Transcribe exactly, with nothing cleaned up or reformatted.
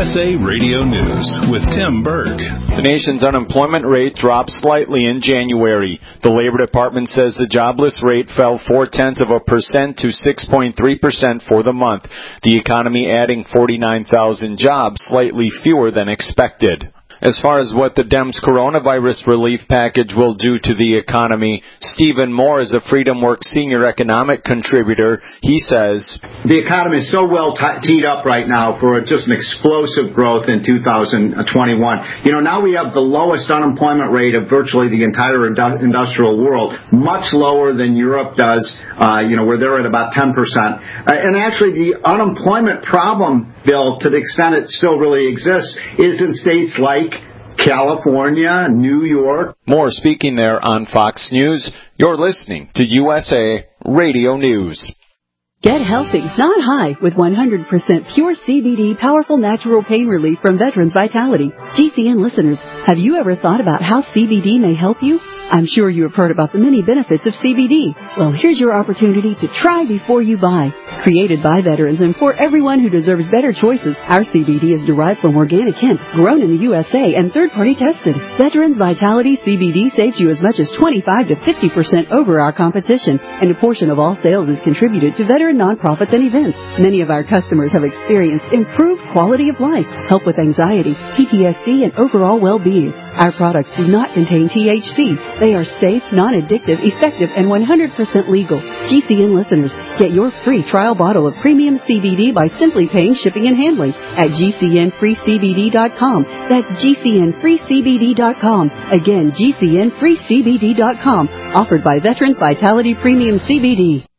S A Radio News with Tim Berg. The nation's unemployment rate dropped slightly in January. The Labor Department says the jobless rate fell four-tenths of a percent to six point three percent for the month. The economy adding forty-nine thousand jobs, slightly fewer than expected. As far as what the Dems' coronavirus relief package will do to the economy, Stephen Moore is a Freedom Works senior economic contributor. He says, the economy is so well t- teed up right now for just an explosive growth in two thousand twenty-one. You know, now we have the lowest unemployment rate of virtually the entire indu- industrial world, much lower than Europe does, uh, you know, where they're at about ten percent. Uh, and actually, the unemployment problem, Bill, to the extent it still really exists, is in states like California, New York. Moore speaking there on Fox News. You're listening to U S A Radio News. Get healthy, not high, with one hundred percent pure C B D powerful natural pain relief from Veterans Vitality. G C N listeners, have you ever thought about how C B D may help you? I'm sure you have heard about the many benefits of C B D. Well, here's your opportunity to try before you buy. Created by veterans and for everyone who deserves better choices, our C B D is derived from organic hemp, grown in the U S A and third-party tested. Veterans Vitality C B D saves you as much as twenty-five to fifty percent over our competition, and a portion of all sales is contributed to veteran nonprofits and events. Many of our customers have experienced improved quality of life, help with anxiety, P T S D, and overall well-being. Our products do not contain T H C. They are safe, non-addictive, effective, and one hundred percent legal. G C N listeners, get your free trial bottle of premium C B D by simply paying shipping and handling at G C N free C B D dot com. That's G C N free C B D dot com. Again, G C N free C B D dot com. Offered by Veterans Vitality Premium C B D.